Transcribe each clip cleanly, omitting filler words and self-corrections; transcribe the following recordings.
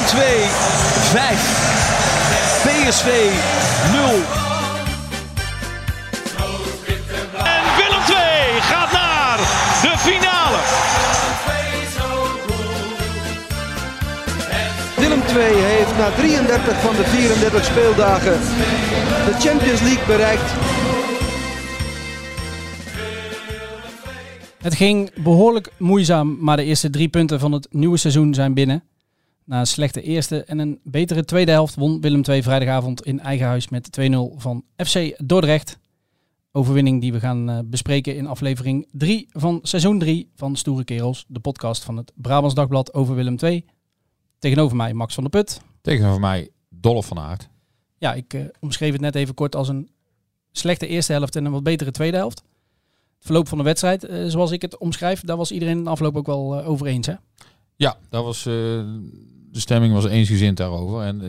Willem 2, 5. PSV 0. En Willem 2 gaat naar de finale. Willem 2 heeft na 33 van de 34 speeldagen de Champions League bereikt. Het ging behoorlijk moeizaam, maar de eerste 3 punten van het nieuwe seizoen zijn binnen. Na een slechte eerste en een betere tweede helft won Willem II vrijdagavond in eigen huis met 2-0 van FC Dordrecht. Overwinning die we gaan bespreken in aflevering 3 van seizoen 3 van Stoere Kerels, de podcast van het Brabants Dagblad over Willem II. Tegenover mij Max van der Put. Tegenover mij Dolf van Aert. Ja, ik omschreef het net even kort als een slechte eerste helft en een wat betere tweede helft. Het verloop van de wedstrijd, zoals ik het omschrijf, daar was iedereen in de afloop ook wel over eens, hè? Ja, dat was, de stemming was eensgezind daarover. En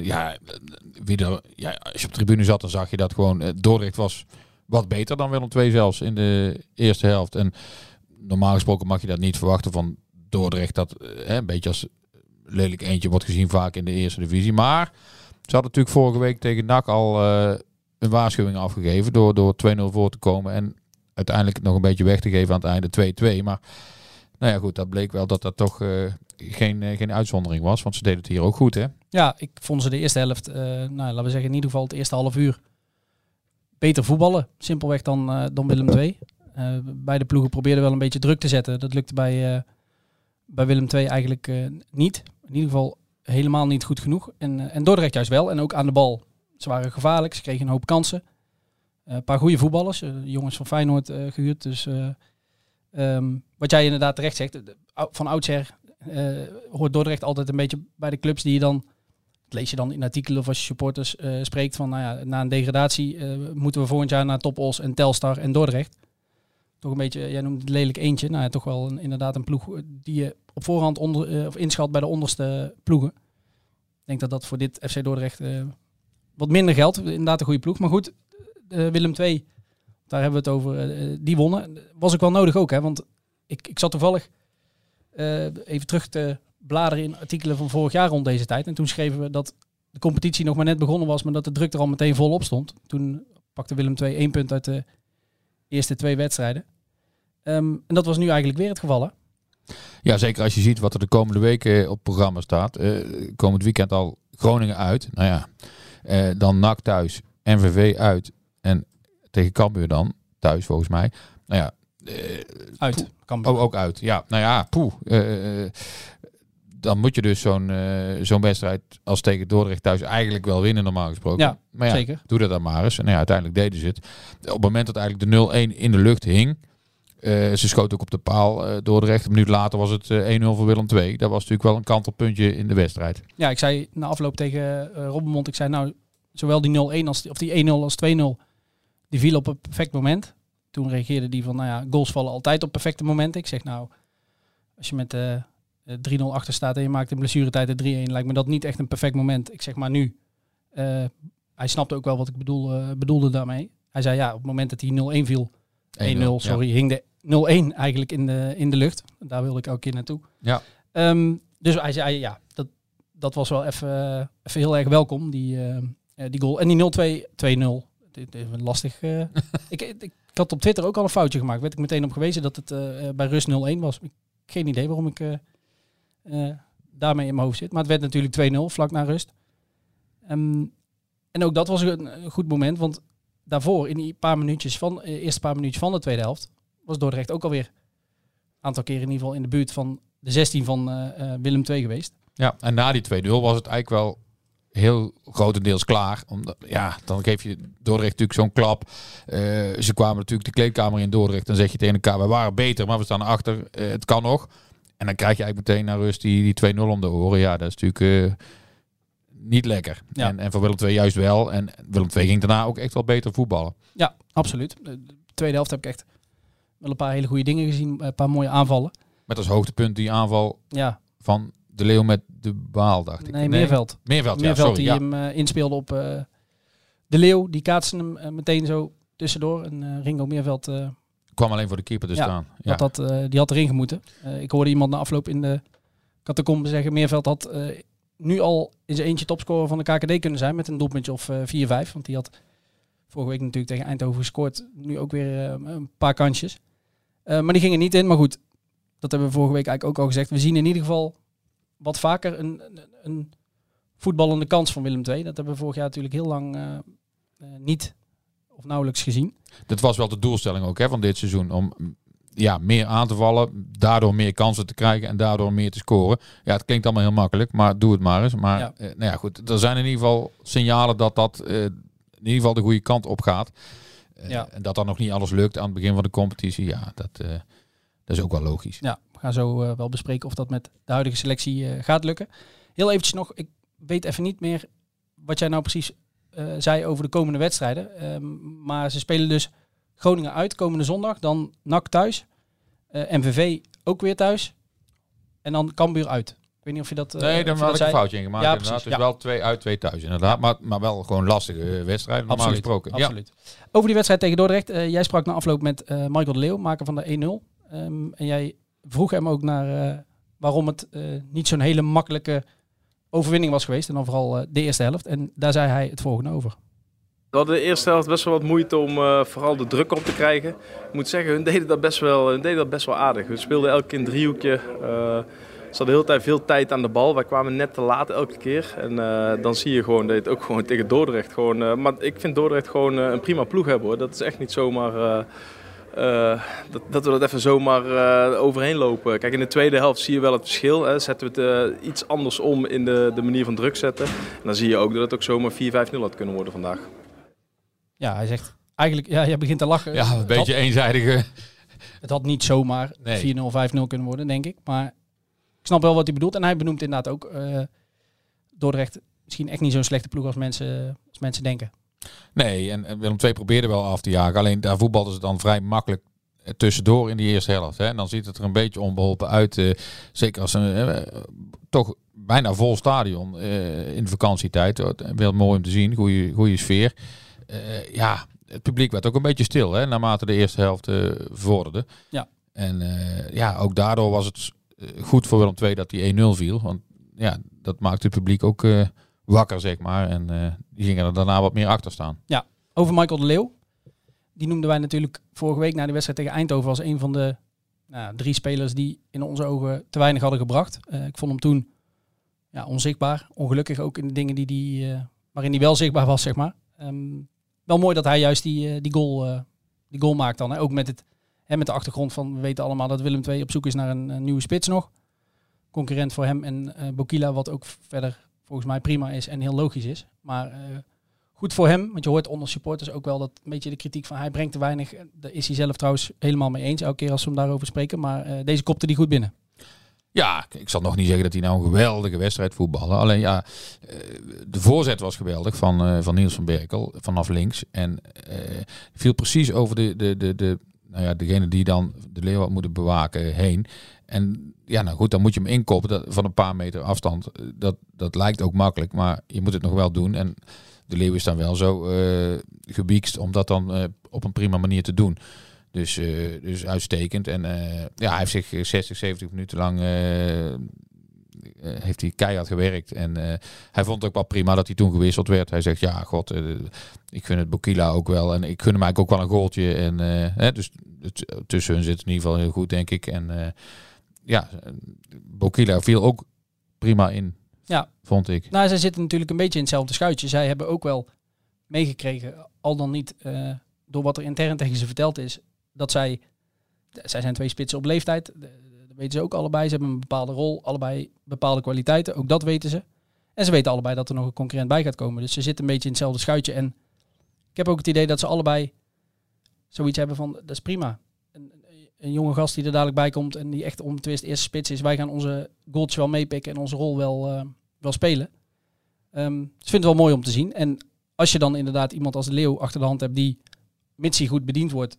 als je op de tribune zat, dan zag je dat gewoon Dordrecht was wat beter dan Willem II zelfs in de eerste helft. En normaal gesproken mag je dat niet verwachten van Dordrecht. Dat een beetje als lelijk eentje wordt gezien vaak in de eerste divisie. Maar ze hadden natuurlijk vorige week tegen NAC al een waarschuwing afgegeven door 2-0 voor te komen. En uiteindelijk nog een beetje weg te geven aan het einde 2-2. Maar nou ja, goed, dat bleek wel dat dat toch geen uitzondering was. Want ze deden het hier ook goed, hè? Ja, ik vond ze de eerste helft, laten we zeggen in ieder geval het eerste half uur, beter voetballen. Simpelweg dan Willem II. Beide ploegen probeerden wel een beetje druk te zetten. Dat lukte bij Willem II eigenlijk niet. In ieder geval helemaal niet goed genoeg. En Dordrecht juist wel. En ook aan de bal. Ze waren gevaarlijk. Ze kregen een hoop kansen. Een paar goede voetballers. Jongens van Feyenoord gehuurd. Dus wat jij inderdaad terecht zegt. Van oudsher hoort Dordrecht altijd een beetje bij de clubs die je dan... Dat lees je dan in artikelen of als je supporters spreekt van... na een degradatie moeten we volgend jaar naar Top Os en Telstar en Dordrecht. Toch een beetje, jij noemt het lelijk eentje. Nou ja, toch wel inderdaad een ploeg die je op voorhand inschat bij de onderste ploegen. Ik denk dat dat voor dit FC Dordrecht wat minder geldt. Inderdaad een goede ploeg. Maar goed, Willem II, daar hebben we het over. Die wonnen. Was ook wel nodig ook, hè. Want ik zat toevallig even terug te bladeren in artikelen van vorig jaar rond deze tijd. En toen schreven we dat de competitie nog maar net begonnen was, maar dat de druk er al meteen volop stond. Toen pakte Willem II 1 punt uit de eerste 2 wedstrijden. En dat was nu eigenlijk weer het geval, hè? Ja, zeker als je ziet wat er de komende weken op programma staat. Komend weekend al Groningen uit. Nou ja, dan NAC thuis, NVV uit en tegen Cambuur dan thuis volgens mij. Nou ja, uit. Cambuur. Oh, ook uit. Ja, nou ja, dan moet je dus zo'n wedstrijd als tegen Dordrecht thuis eigenlijk wel winnen normaal gesproken. Ja, maar ja, zeker. Doe dat dan maar eens. En ja, uiteindelijk deden ze het. Op het moment dat eigenlijk de 0-1 in de lucht hing, ze schoot ook op de paal Dordrecht. Een minuut later was het 1-0 voor Willem II. Dat was natuurlijk wel een kantelpuntje in de wedstrijd. Ja, ik zei na afloop tegen Robbenmond, ik zei nou, zowel die 0-1 of die 1-0 als 2-0, die viel op een perfect moment. Toen reageerde die van, nou ja, goals vallen altijd op perfecte momenten. Ik zeg nou, als je met 3-0 achter staat en je maakt in blessuretijd de 3-1, lijkt me dat niet echt een perfect moment. Ik zeg maar nu, hij snapte ook wel wat ik bedoelde daarmee. Hij zei ja, op het moment dat hij 0-1 viel, 1-0, sorry, hing de 0-1 eigenlijk in de lucht. Daar wilde ik elke keer naartoe. Ja. Dus hij zei ja, dat was wel even heel erg welkom, die goal. En die 0-2, 2-0. Dit is lastig. Ik had op Twitter ook al een foutje gemaakt. Werd ik meteen op gewezen dat het bij rust 0-1 was. Geen idee waarom ik daarmee in mijn hoofd zit. Maar het werd natuurlijk 2-0 vlak na rust. En ook dat was een goed moment. Want daarvoor, in die eerste paar minuutjes van de tweede helft, was Dordrecht ook alweer een aantal keren in ieder geval in de buurt van de 16 van Willem II geweest. Ja, en na die 2-0 was het eigenlijk wel heel grotendeels klaar. Omdat, ja, dan geef je Dordrecht natuurlijk zo'n klap. Ze kwamen natuurlijk de kleedkamer in Dordrecht. Dan zeg je tegen elkaar, we waren beter, maar we staan achter. Het kan nog. En dan krijg je eigenlijk meteen naar rust die 2-0 om de oren. Ja, dat is natuurlijk niet lekker. Ja. En voor Willem II juist wel. En Willem II ging daarna ook echt wel beter voetballen. Ja, absoluut. De tweede helft heb ik echt wel een paar hele goede dingen gezien. Een paar mooie aanvallen. Met als hoogtepunt die aanval van De Leeuw met de Baal, dacht ik. Nee, Meerveld. Meerveld die hem inspeelde op De Leeuw. Die kaatste hem meteen zo tussendoor. En Ringo Meerveld kwam alleen voor de keeper te staan. Ja. Die had erin gemoeten. Ik hoorde iemand na afloop in de catacombe zeggen, Meerveld had nu al in zijn eentje topscorer van de KKD kunnen zijn met een doelpuntje of 4-5. Want die had vorige week natuurlijk tegen Eindhoven gescoord. Nu ook weer een paar kansjes. Maar die gingen niet in. Maar goed, dat hebben we vorige week eigenlijk ook al gezegd. We zien in ieder geval wat vaker een voetballende kans van Willem II. Dat hebben we vorig jaar natuurlijk heel lang niet of nauwelijks gezien. Dat was wel de doelstelling ook van dit seizoen. Om meer aan te vallen, daardoor meer kansen te krijgen en daardoor meer te scoren. Ja, het klinkt allemaal heel makkelijk, maar doe het maar eens. Maar goed, er zijn in ieder geval signalen dat in ieder geval de goede kant op gaat. En dat dan nog niet alles lukt aan het begin van de competitie. Ja, dat is ook wel logisch. Ja, we gaan zo wel bespreken of dat met de huidige selectie gaat lukken. Heel eventjes nog, ik weet even niet meer wat jij nou precies zei over de komende wedstrijden. Maar ze spelen dus Groningen uit komende zondag, dan NAC thuis, MVV ook weer thuis en dan Cambuur uit. Ik weet niet of je dat... nee, dan had ik een foutje in gemaakt. Ja, inderdaad. Dus wel 2 uit, 2 thuis inderdaad. Ja. Maar wel gewoon lastige wedstrijden, normaal gesproken. Absoluut. Ja. Over die wedstrijd tegen Dordrecht. Jij sprak na afloop met Michael de Leeuw, maker van de 1-0. En jij vroeg hem ook naar waarom het niet zo'n hele makkelijke overwinning was geweest. En dan vooral de eerste helft. En daar zei hij het volgende over. We hadden de eerste helft best wel wat moeite om vooral de druk op te krijgen. Ik moet zeggen, hun deden dat best wel aardig. We speelden elke keer een driehoekje. Ze hadden de hele tijd veel tijd aan de bal. Wij kwamen net te laat elke keer. En dan zie je gewoon dat je het ook gewoon tegen Dordrecht gewoon... maar ik vind Dordrecht gewoon een prima ploeg hebben, hoor. Dat is echt niet zomaar... dat we dat even zomaar overheen lopen. Kijk, in de tweede helft zie je wel het verschil. Hè. Zetten we het iets anders om in de manier van druk zetten. En dan zie je ook dat het ook zomaar 4-5-0 had kunnen worden vandaag. Ja, hij zegt eigenlijk... Ja, jij begint te lachen. Ja, een beetje eenzijdige... Het had niet zomaar 4-0, 5-0 kunnen worden, denk ik. Maar ik snap wel wat hij bedoelt. En hij benoemt inderdaad ook Dordrecht misschien echt niet zo'n slechte ploeg als mensen denken. Nee, en Willem II probeerde wel af te jagen. Alleen daar voetbalden ze dan vrij makkelijk tussendoor in die eerste helft. Hè. En dan ziet het er een beetje onbeholpen uit. Zeker als een toch bijna vol stadion in de vakantietijd. Wel mooi om te zien. Goede sfeer. Het publiek werd ook een beetje stil, hè, naarmate de eerste helft vorderde. Ja. En ook daardoor was het goed voor Willem II dat die 1-0 viel. Want ja, dat maakte het publiek ook wakker, zeg maar. En die gingen er daarna wat meer achter staan. Ja, over Michael de Leeuw. Die noemden wij natuurlijk vorige week na de wedstrijd tegen Eindhoven als een van de 3 spelers die in onze ogen te weinig hadden gebracht. Ik vond hem toen onzichtbaar. Ongelukkig ook in de dingen waarin hij wel zichtbaar was, zeg maar. Wel mooi dat hij juist die goal maakt dan. Hè. Ook met de achtergrond van, we weten allemaal dat Willem II op zoek is naar een nieuwe spits nog. Concurrent voor hem en Bokila, wat ook verder volgens mij prima is en heel logisch is. Maar goed voor hem, want je hoort onder supporters ook wel dat een beetje de kritiek van hij brengt te weinig. Daar is hij zelf trouwens helemaal mee eens, elke keer als we hem daarover spreken. Maar deze kopte die goed binnen. Ja, ik zal nog niet zeggen dat hij nou een geweldige wedstrijd voetbalde. Alleen de voorzet was geweldig van Niels van Berkel vanaf links. En viel precies over degene die dan de Leeuw had moeten bewaken heen. En dan moet je hem inkoppen van een paar meter afstand. Dat lijkt ook makkelijk, maar je moet het nog wel doen. En de Leeuw is dan wel zo gebiekst om dat dan op een prima manier te doen. Dus uitstekend. En hij heeft zich 60, 70 minuten lang heeft hij keihard gewerkt. En hij vond het ook wel prima dat hij toen gewisseld werd. Hij zegt, ik vind het Bokila ook wel. En ik gun hem eigenlijk ook wel een goaltje. En dus tussen hun zit het in ieder geval heel goed, denk ik. En Bokila viel ook prima in, vond ik. Nou, zij zitten natuurlijk een beetje in hetzelfde schuitje. Zij hebben ook wel meegekregen, al dan niet door wat er intern tegen ze verteld is, dat zij zijn 2 spitsen op leeftijd. Dat weten ze ook allebei. Ze hebben een bepaalde rol, allebei bepaalde kwaliteiten. Ook dat weten ze. En ze weten allebei dat er nog een concurrent bij gaat komen. Dus ze zitten een beetje in hetzelfde schuitje. En ik heb ook het idee dat ze allebei zoiets hebben van, dat is prima. Een jonge gast die er dadelijk bij komt en die echt onbetwist eerste spits is. Wij gaan onze goaltjes wel meepikken en onze rol wel spelen. Dus ik vind het wel mooi om te zien. En als je dan inderdaad iemand als de Leeuw achter de hand hebt die, mits hij goed bediend wordt,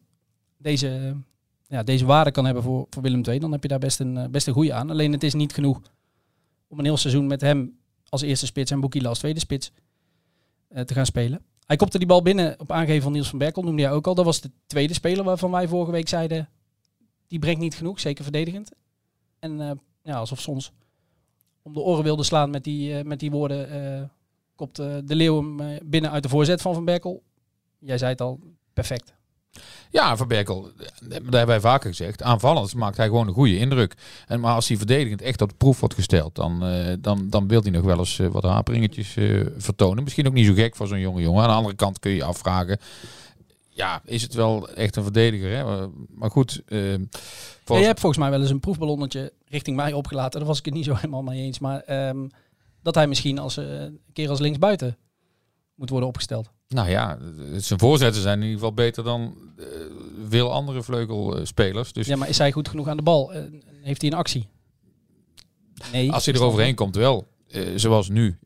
deze waarde kan hebben voor Willem II, dan heb je daar best een goede aan. Alleen het is niet genoeg om een heel seizoen met hem als eerste spits en Bokila als tweede spits te gaan spelen. Hij kopte die bal binnen op aangeven van Niels van Berkel, noemde hij ook al. Dat was de tweede speler waarvan wij vorige week zeiden, die brengt niet genoeg, zeker verdedigend. En alsof soms om de oren wilde slaan met die woorden, kopt de Leeuw hem binnen uit de voorzet van Berkel. Jij zei het al, perfect. Ja, Van Berkel, dat hebben wij vaker gezegd. Aanvallend maakt hij gewoon een goede indruk. Maar als hij verdedigend echt op de proef wordt gesteld, dan wil hij nog wel eens wat haperingetjes vertonen. Misschien ook niet zo gek voor zo'n jonge. Aan de andere kant kun je je afvragen, ja, is het wel echt een verdediger? Hè? Maar goed. Je hebt volgens mij wel eens een proefballonnetje richting mij opgelaten. Daar was ik het niet zo helemaal mee eens. Maar dat hij misschien een keer als linksbuiten moet worden opgesteld. Nou ja, zijn voorzetten zijn in ieder geval beter dan veel andere vleugelspelers. Dus ja, maar is hij goed genoeg aan de bal? Heeft hij een actie? Nee. Als hij er overheen komt wel, zoals nu,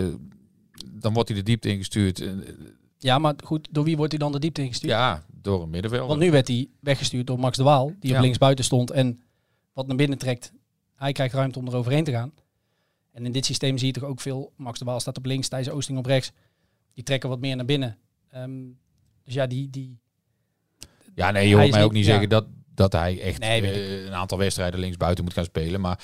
dan wordt hij de diepte ingestuurd. Ja, maar goed, door wie wordt hij dan de diepte ingestuurd? Ja, door een middenvelder. Want nu werd hij weggestuurd door Max de Waal, die op linksbuiten stond en wat naar binnen trekt. Hij krijgt ruimte om er overheen te gaan. En in dit systeem zie je toch ook veel, Max de Waal staat op links, Thijs Oosting op rechts. Die trekken wat meer naar binnen. Dus ja, Ja, nee, je hoort mij ook niet zeggen dat hij echt een aantal wedstrijden linksbuiten moet gaan spelen. Maar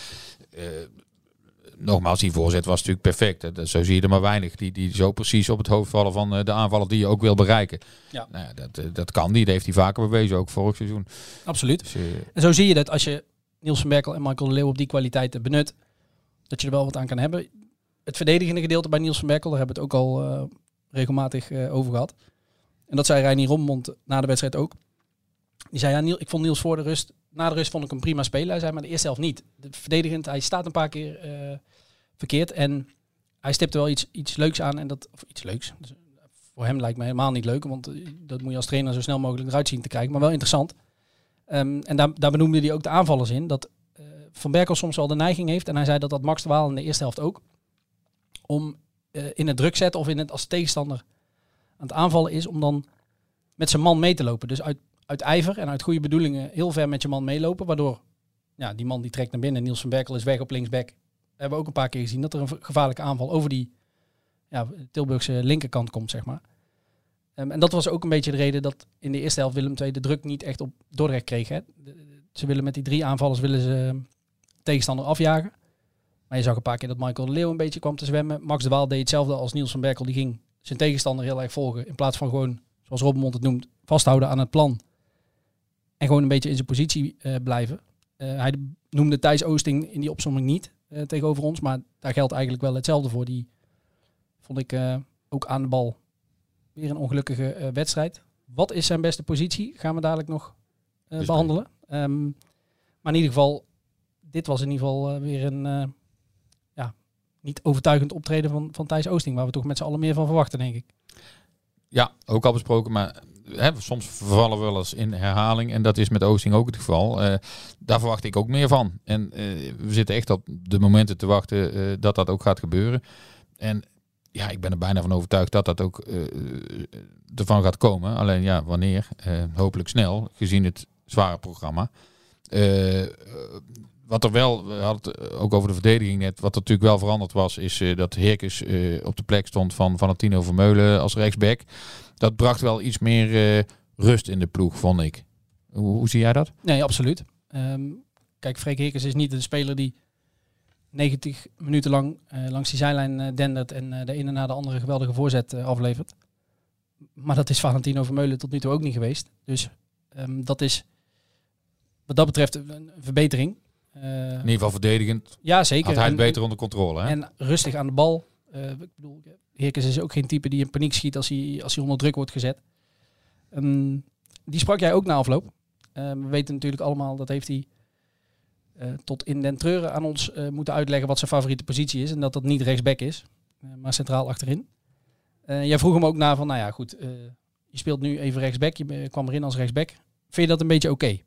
nogmaals, die voorzet was natuurlijk perfect. Zo zie je er maar weinig. Die zo precies op het hoofd vallen van de aanvaller die je ook wil bereiken. Ja. Nou ja, dat kan die. Dat heeft hij vaker bewezen, ook vorig seizoen. Absoluut. Dus, en zo zie je dat als je Niels van Berkel en Michael de Leeuw op die kwaliteiten benut, dat je er wel wat aan kan hebben. Het verdedigende gedeelte bij Niels van Berkel, daar hebben we het ook al regelmatig over gehad. En dat zei Reinier Rommond na de wedstrijd ook. Die zei, ja, ik vond Niels voor de rust, na de rust vond ik hem prima spelen. Hij zei, maar de eerste helft niet. Verdedigend, hij staat een paar keer verkeerd. En hij stipte wel iets leuks aan. Of iets leuks. Dus voor hem lijkt me helemaal niet leuk. Want dat moet je als trainer zo snel mogelijk eruit zien te krijgen. Maar wel interessant. En daar benoemde hij ook de aanvallers in. Dat Van Berkel soms wel de neiging heeft. En hij zei dat Max de Waal in de eerste helft ook. Om in het druk zetten of in het als tegenstander aan het aanvallen is. Om dan met zijn man mee te lopen. Dus uit ijver en uit goede bedoelingen heel ver met je man meelopen. Waardoor die man die trekt naar binnen. Niels van Berkel is weg op linksback. We hebben ook een paar keer gezien dat er een gevaarlijke aanval over die Tilburgse linkerkant komt, zeg maar. En dat was ook een beetje de reden dat in de eerste helft Willem II de druk niet echt op Dordrecht kreeg. Hè. Ze willen met die 3 aanvallers tegenstander afjagen. Maar je zag een paar keer dat Michael de Leeuw een beetje kwam te zwemmen. Max de Waal deed hetzelfde als Niels van Berkel. Die ging zijn tegenstander heel erg volgen. In plaats van gewoon, zoals Robbenmond het noemt, vasthouden aan het plan. En gewoon een beetje in zijn positie blijven. Hij noemde Thijs Oosting in die opsomming niet tegenover ons. Maar daar geldt eigenlijk wel hetzelfde voor. Die vond ik ook aan de bal weer een ongelukkige wedstrijd. Wat is zijn beste positie? Gaan we dadelijk nog behandelen. Maar in ieder geval, dit was in ieder geval weer een niet overtuigend optreden van Thijs Oosting. Waar we toch met z'n allen meer van verwachten, denk ik. Ja, ook al besproken, maar soms vervallen we wel eens in herhaling. En dat is met Oosting ook het geval. Daar verwacht ik ook meer van. En we zitten echt op de momenten te wachten dat ook gaat gebeuren. En ja, ik ben er bijna van overtuigd dat ook ervan gaat komen. Alleen wanneer? Hopelijk snel, gezien het zware programma. Wat er wel, we hadden het ook over de verdediging net, wat er natuurlijk wel veranderd was, is dat Heerkens op de plek stond van Tino Vermeulen als rechtsback. Dat bracht wel iets meer rust in de ploeg, vond ik. Hoe zie jij dat? Nee, absoluut. Kijk, Freek Heerkens is niet de speler die 90 minuten lang langs die zijlijn dendert en de ene na de andere geweldige voorzet aflevert. Maar dat is Valentino Vermeulen tot nu toe ook niet geweest. Dus dat is wat dat betreft een verbetering. In ieder geval verdedigend. Ja, zeker. Had hij het beter onder controle. Hè? En rustig aan de bal. Ik bedoel, Heerkens is ook geen type die in paniek schiet als hij onder druk wordt gezet. Die sprak jij ook na afloop. We weten natuurlijk allemaal, dat heeft hij tot in den treuren aan ons moeten uitleggen wat zijn favoriete positie is. En dat niet rechtsback is, maar centraal achterin. Jij vroeg hem ook na van, je speelt nu even rechtsback. Je kwam erin als rechtsback. Vind je dat een beetje oké?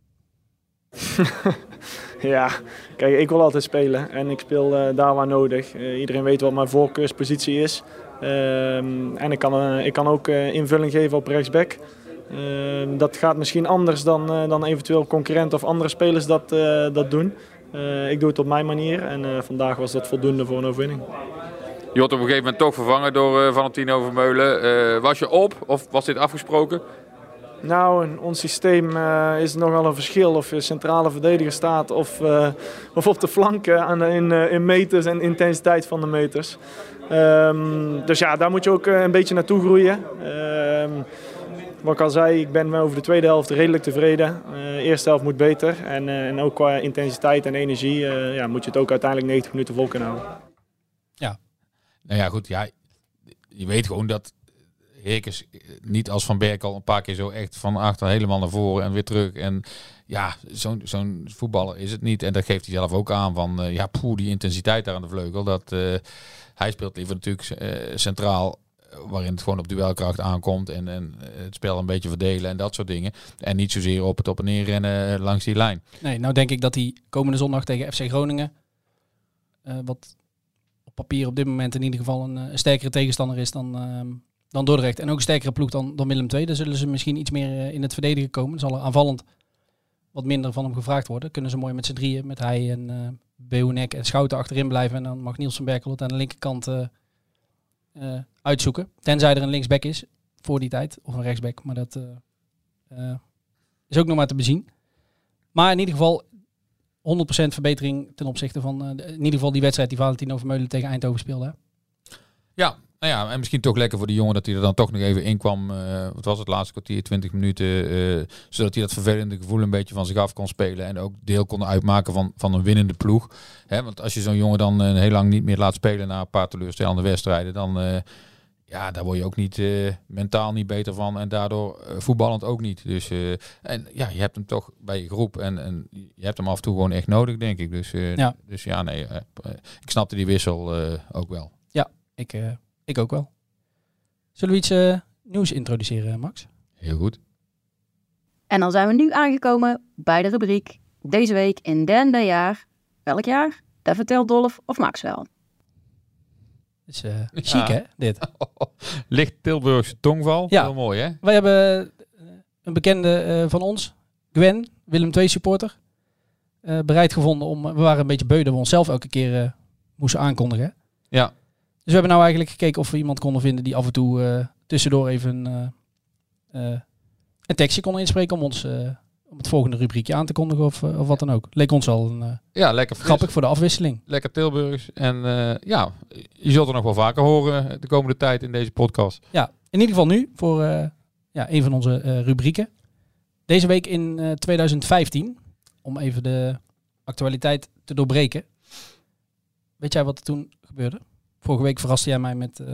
Ja, kijk, ik wil altijd spelen en ik speel daar waar nodig. Iedereen weet wat mijn voorkeurspositie is. En ik kan ook invulling geven op rechtsback. Dat gaat misschien anders dan eventueel concurrenten of andere spelers dat doen. Ik doe het op mijn manier en vandaag was dat voldoende voor een overwinning. Je wordt op een gegeven moment toch vervangen door Valentino Vermeulen. Was je op of was dit afgesproken? Nou, in ons systeem is nogal een verschil of je centrale verdediger staat of op de flanken in meters en intensiteit van de meters. Dus ja, daar moet je ook een beetje naartoe groeien. Wat ik al zei, ik ben over de tweede helft redelijk tevreden. De eerste helft moet beter. En ook qua intensiteit en energie moet je het ook uiteindelijk 90 minuten vol kunnen houden. Ja. Nou ja, goed. Ja, je weet gewoon dat Herkens niet als Van Berk al een paar keer zo echt van achter helemaal naar voren en weer terug. En ja, zo'n voetballer is het niet. En dat geeft hij zelf ook aan van die intensiteit daar aan de vleugel. Dat hij speelt liever natuurlijk centraal, waarin het gewoon op duelkracht aankomt en het spel een beetje verdelen en dat soort dingen. En niet zozeer op het op en neer rennen langs die lijn. Nee, nou denk ik dat hij komende zondag tegen FC Groningen, wat op papier op dit moment in ieder geval een sterkere tegenstander is dan Dordrecht. En ook een sterkere ploeg dan Willem II. Daar zullen ze misschien iets meer in het verdedigen komen. Dan zal er aanvallend wat minder van hem gevraagd worden. Kunnen ze mooi met z'n drieën, met hij en Beunek en Schouten achterin blijven. En dan mag Niels van Berkelot aan de linkerkant uitzoeken. Tenzij er een linksback is voor die tijd. Of een rechtsback. Maar dat is ook nog maar te bezien. Maar in ieder geval 100% verbetering ten opzichte van in ieder geval die wedstrijd die Valentino Vermeulen tegen Eindhoven speelde. Hè? Ja, nou ja, en misschien toch lekker voor die jongen dat hij er dan toch nog even in kwam. Wat was het, laatste kwartier, 20 minuten. Zodat hij dat vervelende gevoel een beetje van zich af kon spelen. En ook deel kon uitmaken van een winnende ploeg. Hè, want als je zo'n jongen dan heel lang niet meer laat spelen na een paar teleurstellende wedstrijden. Dan daar word je ook niet mentaal niet beter van. En daardoor voetballend ook niet. Dus en ja, je hebt hem toch bij je groep. En je hebt hem af en toe gewoon echt nodig, denk ik. Dus ik snapte die wissel ook wel. Ja, ik ook wel. Zullen we iets nieuws introduceren, Max? Heel goed. En dan zijn we nu aangekomen bij de rubriek Deze week in derde jaar. Welk jaar? Dat vertelt Dolf of Max wel. Dat is chic, hè, dit? Licht Tilburgse tongval. Ja. Heel mooi, hè? Wij hebben een bekende van ons, Gwen, Willem II supporter, bereid gevonden we waren een beetje beu dat we onszelf elke keer moesten aankondigen. Ja. Dus we hebben nou eigenlijk gekeken of we iemand konden vinden die af en toe tussendoor even een tekstje kon inspreken om ons om het volgende rubriekje aan te kondigen of wat dan ook. Leek ons al lekker fris. Grappig voor de afwisseling. Lekker Tilburgs. En je zult er nog wel vaker horen de komende tijd in deze podcast. Ja, in ieder geval nu voor een van onze rubrieken. Deze week in 2015, om even de actualiteit te doorbreken. Weet jij wat er toen gebeurde? Vorige week verraste jij mij met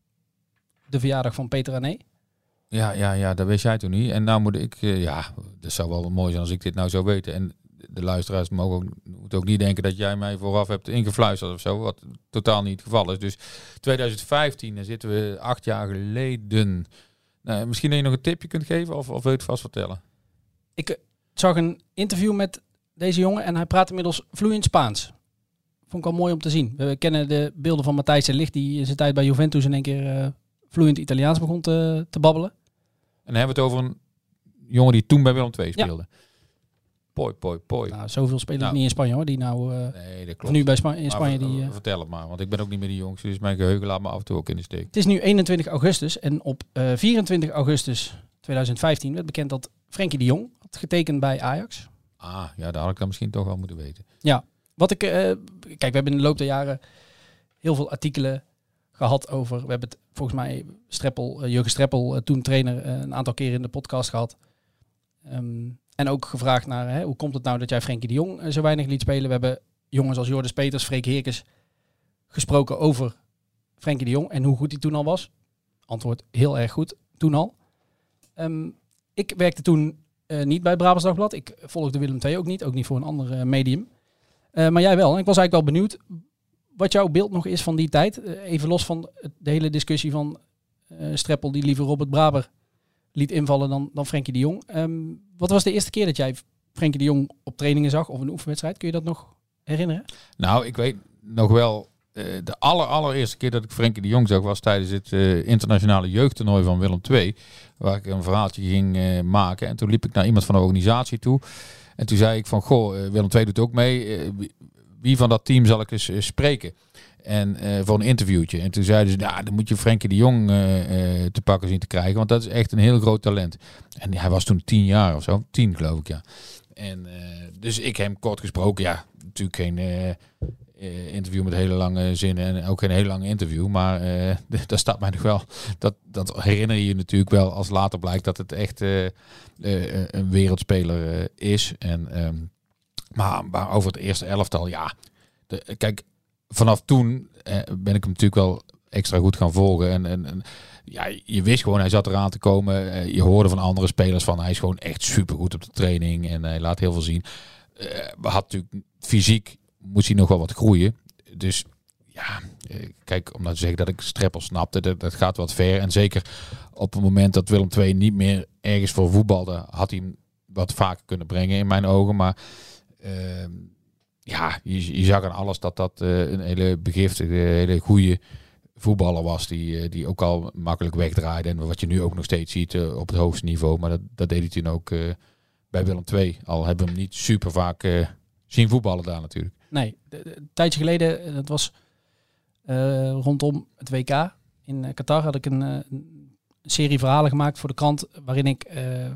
de verjaardag van Peter Ané. Ja, dat wist jij toen niet. En nou moet ik, dat zou wel mooi zijn als ik dit nou zou weten. En de luisteraars moeten ook niet denken dat jij mij vooraf hebt ingefluisterd of zo. Wat totaal niet het geval is. Dus 2015, dan zitten we 8 jaar geleden. Nou, misschien dat je nog een tipje kunt geven of wil je het vast vertellen? Ik zag een interview met deze jongen en hij praat inmiddels vloeiend Spaans. Vond ik wel mooi om te zien. We kennen de beelden van Matthijs de Ligt, die in zijn tijd bij Juventus in één keer vloeiend Italiaans begon te babbelen. En dan hebben we het over een jongen die toen bij Willem II speelde. Ja. Poi. Nou, zoveel spelen niet in Spanje hoor. Die nou nee, dat klopt. Nu bij in Spanje. Vertel het maar, want ik ben ook niet meer die jongste, dus mijn geheugen laat me af en toe ook in de steek. Het is nu 21 augustus en op 24 augustus 2015 werd bekend dat Frenkie de Jong had getekend bij Ajax. Ah, ja, daar had ik dan misschien toch wel moeten weten. Ja, kijk, we hebben in de loop der jaren heel veel artikelen gehad over. We hebben het volgens mij Jurgen Streppel, toen trainer, een aantal keren in de podcast gehad. En ook gevraagd naar hoe komt het nou dat jij Frenkie de Jong zo weinig liet spelen. We hebben jongens als Jordes Peters, Freek Heerkens gesproken over Frenkie de Jong en hoe goed hij toen al was. Antwoord, heel erg goed, toen al. Ik werkte toen niet bij het Brabants Dagblad. Ik volgde Willem II ook niet voor een ander medium. Maar jij wel. En ik was eigenlijk wel benieuwd wat jouw beeld nog is van die tijd. Even los van de hele discussie van Streppel die liever Robert Braber liet invallen dan Frenkie de Jong. Wat was de eerste keer dat jij Frenkie de Jong op trainingen zag of een oefenwedstrijd? Kun je dat nog herinneren? Nou, ik weet nog wel, de allereerste keer dat ik Frenkie de Jong zag was tijdens het internationale jeugdtoernooi van Willem II. Waar ik een verhaaltje ging maken. En toen liep ik naar iemand van de organisatie toe. En toen zei ik van, Willem II doet ook mee. wie van dat team zal ik eens spreken? En voor een interviewtje. En toen zeiden ze, dan moet je Frenkie de Jong te pakken zien te krijgen. Want dat is echt een heel groot talent. En hij was toen 10 jaar of zo. 10 geloof ik, ja. En dus ik hem kort gesproken. Ja, natuurlijk geen interview met hele lange zinnen. En ook geen hele lange interview. Maar daar staat mij nog wel. Dat herinner je natuurlijk wel als later blijkt dat het echt een wereldspeler is. En, maar over het eerste elftal, ja. Kijk, vanaf toen ben ik hem natuurlijk wel extra goed gaan volgen. En ja, je wist gewoon, hij zat eraan te komen. Je hoorde van andere spelers van, hij is gewoon echt supergoed op de training. En hij laat heel veel zien. We had natuurlijk fysiek, moest hij nog wel wat groeien. Dus ja, kijk, om nou te zeggen dat ik Streppel snapte, dat gaat wat ver. En zeker op het moment dat Willem II niet meer ergens voor voetbalde, had hij hem wat vaker kunnen brengen in mijn ogen. Maar ja, je zag aan alles dat een hele begiftige, hele goede voetballer was. Die ook al makkelijk wegdraaide. En wat je nu ook nog steeds ziet op het hoogste niveau. Maar dat deed hij toen ook bij Willem II. Al hebben we hem niet super vaak zien voetballen daar natuurlijk. Nee, een tijdje geleden, dat was rondom het WK in Qatar, had ik een serie verhalen gemaakt voor de krant. Waarin ik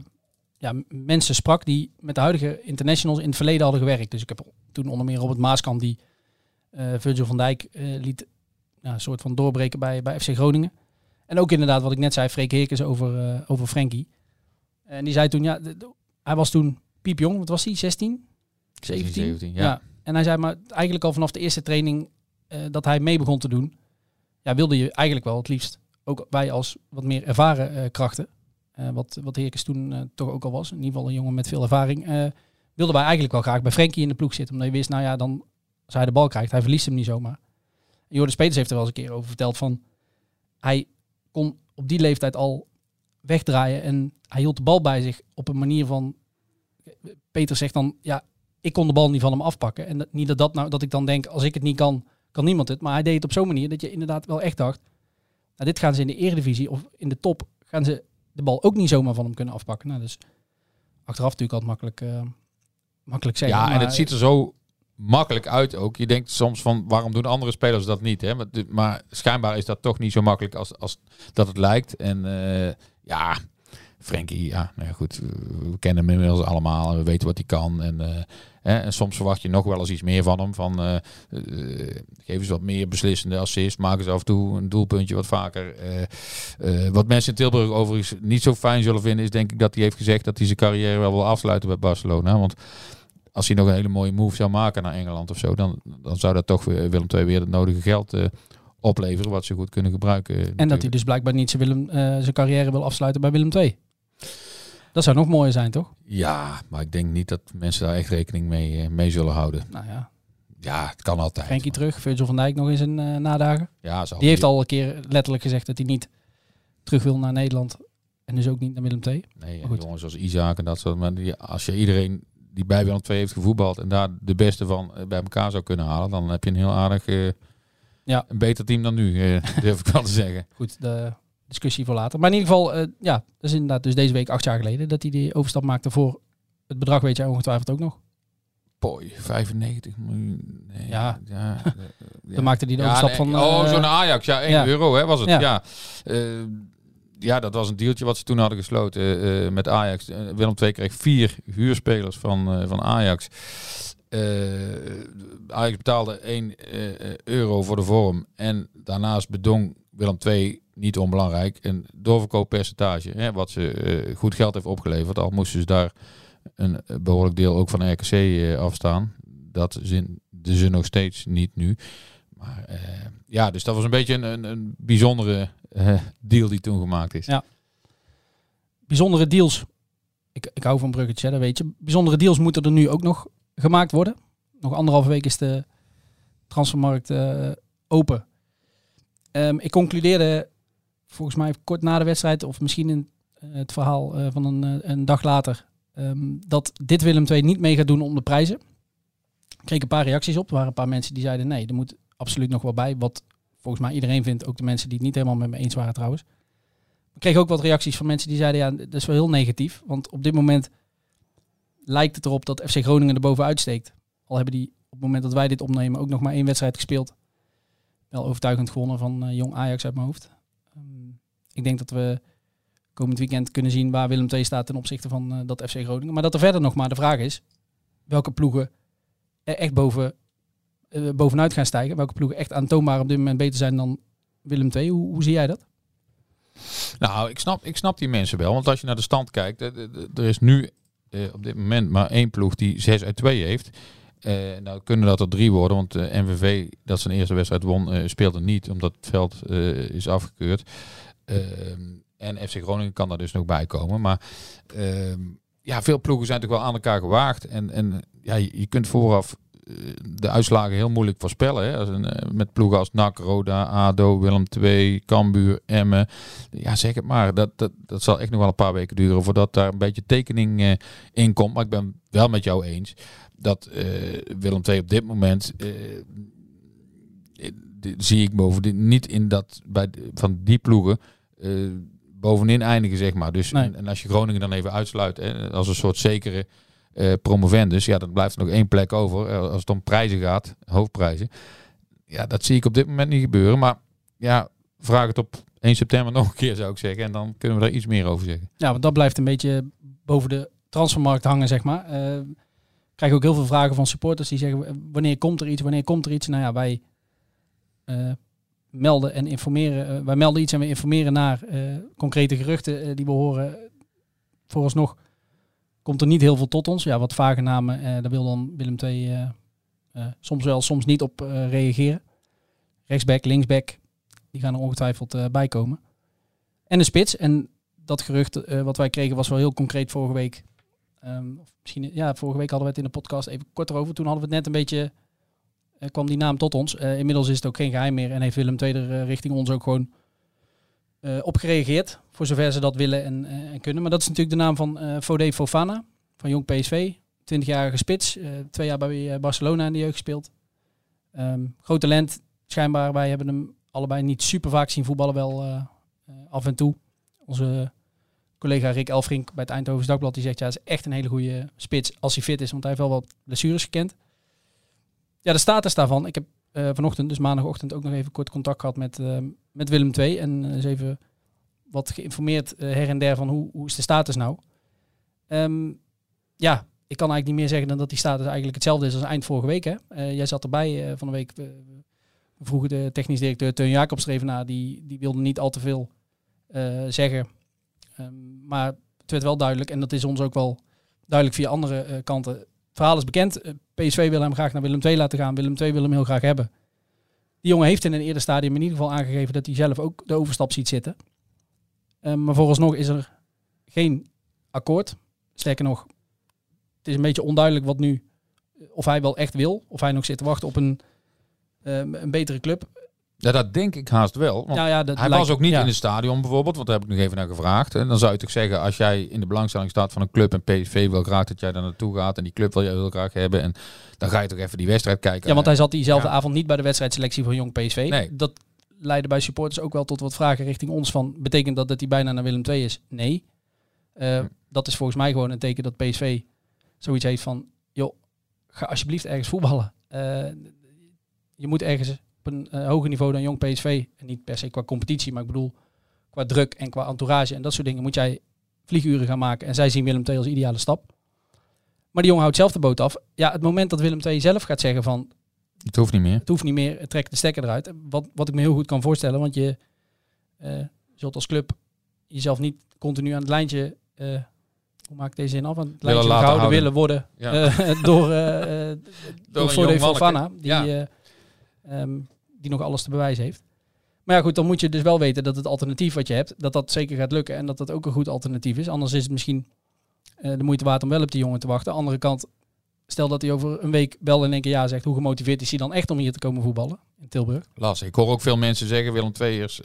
mensen sprak die met de huidige internationals in het verleden hadden gewerkt. Dus ik heb toen onder meer Robert Maaskant die Virgil van Dijk liet een soort van doorbreken bij FC Groningen. En ook inderdaad wat ik net zei, Freek Heerkens over Frenkie. En die zei toen, hij was toen piepjong, wat was hij, 16? 17, ja. En hij zei maar eigenlijk al vanaf de eerste training dat hij mee begon te doen, wilde je eigenlijk wel het liefst, ook wij als wat meer ervaren krachten, wat Heerkens toen toch ook al was, in ieder geval een jongen met veel ervaring, wilden wij eigenlijk wel graag bij Frenkie in de ploeg zitten. Omdat je wist, dan als hij de bal krijgt, hij verliest hem niet zomaar. Jordan Peters heeft er wel eens een keer over verteld van, hij kon op die leeftijd al wegdraaien en hij hield de bal bij zich op een manier van, Peter zegt dan, ik kon de bal niet van hem afpakken. En niet dat ik dan denk, als ik het niet kan niemand het. Maar hij deed het op zo'n manier dat je inderdaad wel echt dacht, dit gaan ze in de Eredivisie of in de top, gaan ze de bal ook niet zomaar van hem kunnen afpakken. Dus achteraf natuurlijk altijd makkelijk zeggen. Ja, maar, en het ziet er zo makkelijk uit ook. Je denkt soms van, waarom doen andere spelers dat niet? Hè? Maar schijnbaar is dat toch niet zo makkelijk als dat het lijkt. En Frenkie, goed, we kennen hem inmiddels allemaal en we weten wat hij kan. En soms verwacht je nog wel eens iets meer van hem. Geef eens wat meer beslissende assist. Maak eens af en toe een doelpuntje wat vaker. Wat mensen in Tilburg overigens niet zo fijn zullen vinden, is denk ik dat hij heeft gezegd dat hij zijn carrière wel wil afsluiten bij Barcelona. Want als hij nog een hele mooie move zou maken naar Engeland of zo, dan zou dat toch Willem II weer het nodige geld opleveren, wat ze goed kunnen gebruiken. En natuurlijk. dat hij dus blijkbaar niet zijn carrière wil afsluiten bij Willem II. Dat zou nog mooier zijn, toch? Ja, maar ik denk niet dat mensen daar echt rekening mee zullen houden. Nou ja. Ja, het kan altijd. Frenkie terug, Virgil van Dijk nog in zijn nadagen. Ja, die heeft al een keer letterlijk gezegd dat hij niet terug wil naar Nederland. En dus ook niet naar Willem II. Nee, jongens zoals Isaac en dat soort. Maar als je iedereen die bij Willem II heeft gevoetbald en daar de beste van bij elkaar zou kunnen halen, dan heb je een heel aardig, een beter team dan nu, durf ik wel te zeggen. Goed, de discussie voor later. Maar in ieder geval, dat is inderdaad dus deze week 8 jaar geleden dat hij die overstap maakte voor het bedrag, weet jij ongetwijfeld ook nog. Pooi, 95 miljoen. Nee, Dan maakte hij de overstap van... zo'n Ajax, €1 hè, was het. Ja, dat was een dealtje wat ze toen hadden gesloten met Ajax. Willem II kreeg 4 huurspelers van Ajax. Ajax betaalde €1 voor de vorm. En daarnaast bedong Willem II, niet onbelangrijk, een doorverkooppercentage. Wat ze goed geld heeft opgeleverd. Al moesten ze daar een behoorlijk deel ook van RKC afstaan. Dat zien ze nog steeds niet nu. Maar dus dat was een beetje een bijzondere deal die toen gemaakt is. Ja. Bijzondere deals. Ik hou van bruggetje, dat weet je. Bijzondere deals moeten er nu ook nog gemaakt worden. Nog 1,5 week is de transfermarkt open. Ik concludeerde volgens mij kort na de wedstrijd, of misschien in het verhaal van een dag later, dat dit Willem II niet mee gaat doen om de prijzen. Ik kreeg een paar reacties op. Er waren een paar mensen die zeiden nee, er moet absoluut nog wel bij. Wat volgens mij iedereen vindt, ook de mensen die het niet helemaal met me eens waren trouwens. Ik kreeg ook wat reacties van mensen die zeiden dat is wel heel negatief. Want op dit moment lijkt het erop dat FC Groningen er bovenuit steekt. Al hebben die op het moment dat wij dit opnemen ook nog maar 1 wedstrijd gespeeld. Wel overtuigend gewonnen van Jong Ajax uit mijn hoofd. Ik denk dat we komend weekend kunnen zien waar Willem II staat ten opzichte van dat FC Groningen. Maar dat er verder nog maar de vraag is, welke ploegen er echt bovenuit gaan stijgen. Welke ploegen echt aantoonbaar op dit moment beter zijn dan Willem II. Hoe zie jij dat? Nou, ik snap die mensen wel. Want als je naar de stand kijkt, er is nu op dit moment maar 1 ploeg die 6 uit 2 heeft. Nou kunnen dat er 3 worden, want NVV, dat zijn eerste wedstrijd won, speelde niet, omdat het veld is afgekeurd. En FC Groningen kan daar dus nog bij komen. Maar veel ploegen zijn toch wel aan elkaar gewaagd. En je kunt vooraf de uitslagen heel moeilijk voorspellen. Hè? Met ploegen als NAC, Roda, ADO, Willem II, Cambuur, Emmen. Ja, zeg het maar. Dat zal echt nog wel een paar weken duren voordat daar een beetje tekening in komt. Maar ik ben wel met jou eens dat Willem II op dit moment zie ik bovendien niet in dat van die ploegen bovenin eindigen, zeg maar. Dus Nee. en als je Groningen dan even uitsluit als een soort zekere promovendus, dan blijft er nog 1 plek over. Als het om prijzen gaat, hoofdprijzen. Ja, dat zie ik op dit moment niet gebeuren. Maar ja, vraag het op 1 september nog een keer, zou ik zeggen. En dan kunnen we daar iets meer over zeggen. Ja, want dat blijft een beetje boven de transfermarkt hangen, zeg maar. Ik krijg ook heel veel vragen van supporters die zeggen, wanneer komt er iets? Nou ja, wij melden en informeren. Wij melden iets en we informeren naar concrete geruchten die we horen. Vooralsnog komt er niet heel veel tot ons. Ja, wat vage namen, daar wil dan Willem II soms wel, soms niet op reageren. Rechtsback, linksback, die gaan er ongetwijfeld bij komen. En een spits. En dat gerucht wat wij kregen was wel heel concreet vorige week. Vorige week hadden we het in de podcast even kort over. Toen hadden we het net een beetje, kwam die naam tot ons. Inmiddels is het ook geen geheim meer en heeft Willem II er richting ons ook gewoon op gereageerd. Voor zover ze dat willen en kunnen. Maar dat is natuurlijk de naam van Fodé Fofana van Jong PSV. 20-jarige spits. 2 jaar bij Barcelona in de jeugd gespeeld. Groot talent. Schijnbaar, wij hebben hem allebei niet super vaak zien voetballen. Wel af en toe. Onze collega Rick Elfrink bij het Eindhoven's Dagblad die zegt, ja, dat is echt een hele goede spits als hij fit is. Want hij heeft wel wat blessures gekend. Ja, de status daarvan. Ik heb vanochtend, dus maandagochtend, ook nog even kort contact gehad met Willem II. En eens even wat geïnformeerd her en der van hoe is de status nou. Ik kan eigenlijk niet meer zeggen dan dat die status eigenlijk hetzelfde is als eind vorige week. Hè? Jij zat erbij van de week. We vroegen de technisch directeur Teun Jacobs er even naar. Die wilde niet al te veel zeggen. Maar het werd wel duidelijk. En dat is ons ook wel duidelijk via andere kanten. Het verhaal is bekend. PSV wil hem graag naar Willem II laten gaan. Willem II wil hem heel graag hebben. Die jongen heeft in een eerder stadium in ieder geval aangegeven dat hij zelf ook de overstap ziet zitten. Maar vooralsnog is er geen akkoord. Sterker nog, het is een beetje onduidelijk wat nu, of hij wel echt wil. Of hij nog zit te wachten op een betere club. Ja, dat denk ik haast wel. Want hij was ook niet in het stadion bijvoorbeeld, want daar heb ik nog even naar gevraagd. En dan zou je toch zeggen, als jij in de belangstelling staat van een club en PSV wil graag dat jij daar naartoe gaat en die club wil jij heel graag hebben en dan ga je toch even die wedstrijd kijken. Ja, want hij zat diezelfde avond niet bij de wedstrijdselectie van Jong PSV. Nee. Dat leidde bij supporters ook wel tot wat vragen richting ons van, betekent dat hij bijna naar Willem II is? Nee. Dat is volgens mij gewoon een teken dat PSV zoiets heeft van, joh, ga alsjeblieft ergens voetballen. Je moet ergens op een hoger niveau dan Jong PSV, en niet per se qua competitie, maar ik bedoel qua druk en qua entourage en dat soort dingen, moet jij vlieguren gaan maken. En zij zien Willem II als ideale stap. Maar die jongen houdt zelf de boot af. Ja, het moment dat Willem II zelf gaat zeggen van, het hoeft niet meer. Het hoeft niet meer, trek de stekker eruit. Wat ik me heel goed kan voorstellen, want je zult als club jezelf niet continu aan het lijntje, hoe maak ik deze zin af, aan het lijntje gehouden willen worden door Fodé Fofana, die nog alles te bewijzen heeft. Maar ja goed, dan moet je dus wel weten dat het alternatief wat je hebt, dat zeker gaat lukken en dat dat ook een goed alternatief is. Anders is het misschien de moeite waard om wel op die jongen te wachten. Aan de andere kant, stel dat hij over een week wel in één keer ja zegt, hoe gemotiveerd is hij dan echt om hier te komen voetballen in Tilburg? Lastig. Ik hoor ook veel mensen zeggen, Willem II'ers,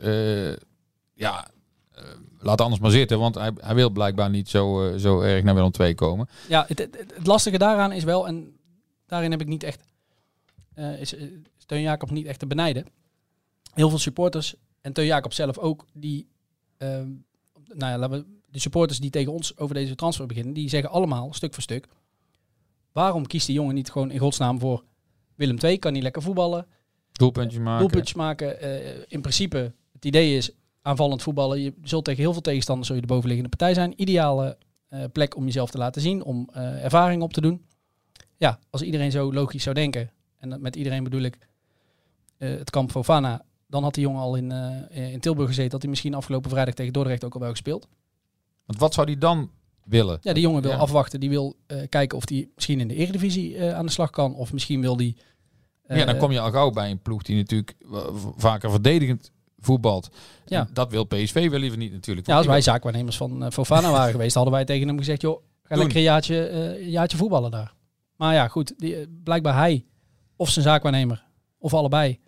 laat anders maar zitten, want hij wil blijkbaar niet zo erg naar Willem II komen. Ja, het lastige daaraan is wel, en daarin heb ik niet echt, is Teun Jacobs niet echt te benijden. Heel veel supporters, en Teun Jacobs zelf ook, die, de supporters die tegen ons over deze transfer beginnen, die zeggen allemaal, stuk voor stuk, waarom kiest die jongen niet gewoon in godsnaam voor Willem II kan niet lekker voetballen. Doelpuntjes maken. In principe, het idee is aanvallend voetballen. Je zult tegen heel veel tegenstanders zul je de bovenliggende partij zijn. Ideale plek om jezelf te laten zien, om ervaring op te doen. Ja, als iedereen zo logisch zou denken, en met iedereen bedoel ik het kamp Fofana, dan had die jongen al in Tilburg gezeten, had hij misschien afgelopen vrijdag tegen Dordrecht ook al wel gespeeld. Want wat zou die dan willen? Ja, die jongen wil afwachten. Die wil kijken of hij misschien in de Eredivisie aan de slag kan. Of misschien wil die... dan kom je al gauw bij een ploeg die natuurlijk vaker verdedigend voetbalt. Ja. Dat wil PSV wel liever niet natuurlijk. Ja, als wij zaakwaarnemers van Fofana waren geweest, hadden wij tegen hem gezegd, joh, ga lekker een jaartje voetballen daar. Maar ja, goed, blijkbaar hij of zijn zaakwaarnemer of allebei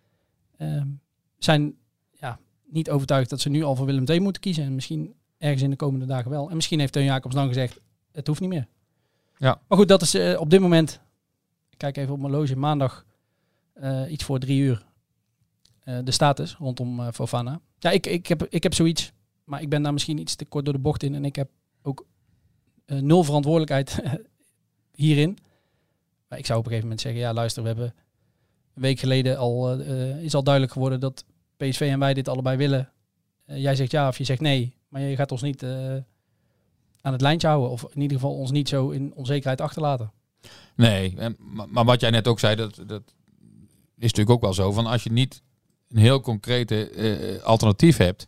zijn niet overtuigd dat ze nu al voor Willem II moeten kiezen. En misschien ergens in de komende dagen wel. En misschien heeft Teun Jacobs dan gezegd, het hoeft niet meer. Ja. Maar goed, dat is op dit moment, ik kijk even op mijn loge, maandag iets voor 3 uur. De status rondom Fofana. Ja, ik heb zoiets, maar ik ben daar misschien iets te kort door de bocht in. En ik heb ook 0 verantwoordelijkheid hierin. Maar ik zou op een gegeven moment zeggen, ja luister, we hebben een week geleden is al duidelijk geworden dat PSV en wij dit allebei willen. Jij zegt ja of je zegt nee, maar je gaat ons niet aan het lijntje houden. Of in ieder geval ons niet zo in onzekerheid achterlaten. Nee, maar wat jij net ook zei, dat is natuurlijk ook wel zo. Van als je niet een heel concrete alternatief hebt,